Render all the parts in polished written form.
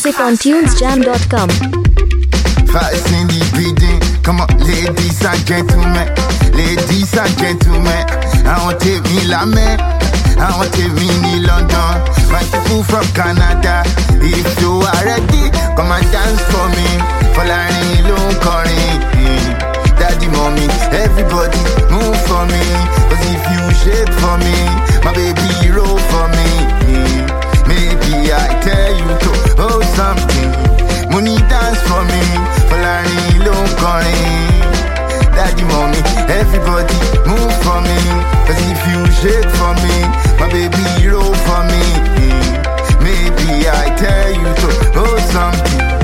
music on tunesjam.com. Fast in the building, come on, ladies and gentlemen, ladies and gentlemen. I want to take me la man, I want to take me in London. My people from Canada, if you are ready, come and dance for me. Following long calling, daddy, mommy, everybody move for me. Cause if you shake for me, my baby roll for me. Maybe I tell you to hold something. Money dance for me, following long calling. Daddy, mommy, everybody move for me. Cause if you shake for me, my baby roll for me. Maybe I tell you to hold something.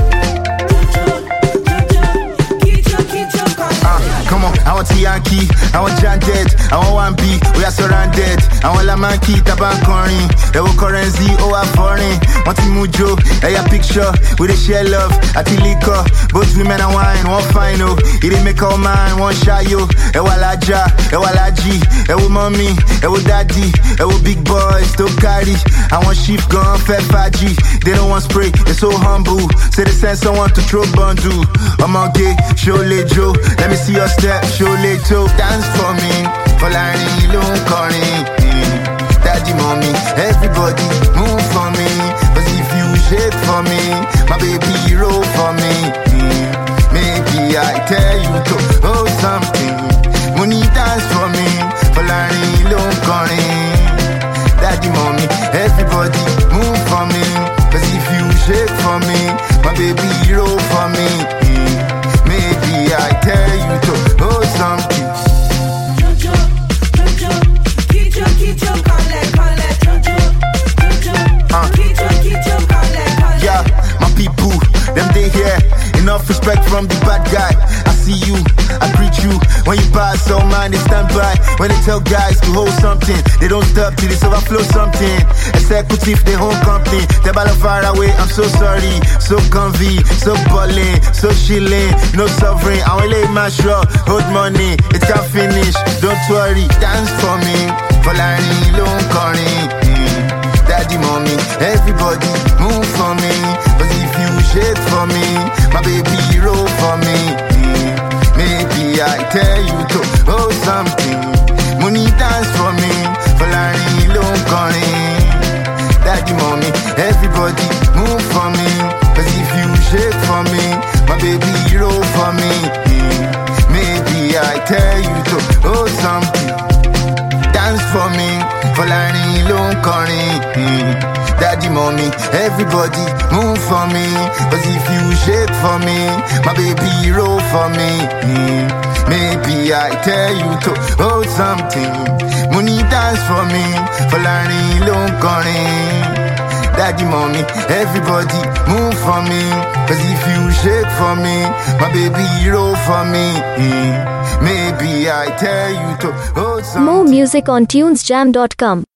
Come on, I want Yankee, I want John Dead, I want 1B, we are surrounded. I want La Manki, Tabankorin, Ewo Currency, oh I'm foreign. Want Mujo, a picture, we they share love, at the liquor. Both women and wine, one final. It didn't make all mine, one shy yo. Ewa Laja, Ewa Laji, Ewo mommy, Ewo daddy, Ewo big boys, don't carry. I want sheep gun, fed faji. They don't want spray, they're so humble. Say they send someone to throw bundle. I'm on gay, show Joe. Let me see your step, show Joe. Dance for me, following long calling. Daddy, mommy, everybody move for me. Cause if you shake for me, my baby roll for me. Maybe I tell you to hold something. Money dance for me, following long calling. Daddy, mommy, everybody move for me. Cause if you shake for me, my baby roll for me. Maybe I tell you to hold something. Jojo, Kijo, Kijo, yeah, my people, them they here. Enough respect from the bad guy. I see you, I greet you. When you pass, so man, they stand by. When they tell guys to hold something, they don't stop till it's overflow something. Executive, they home company. They ball far away, I'm so sorry. So comfy, so ballin', so chillin'. No sovereign, I will lay my straw. Hold money, it can't finish. Don't worry, dance for me. Following long calling. Daddy, mommy, everybody move for me. Cause if you shake for me, my baby roll for me. Maybe I tell you to hold something. Money dance for me, following long calling. Daddy, mommy, everybody move for me. Cause if you shake for me, my baby roll for me. Maybe I tell you to hold something. Dance for me, following long calling. Daddy, mommy, everybody move for me. Cause if you shake for me, my baby roll for me. Maybe I tell you to hold something. Money dance for me, following long calling. Daddy, mommy, everybody move for me. Cause if you shake for me, my baby roll for me. Maybe I tell you to hold something. More music on tunesjam.com.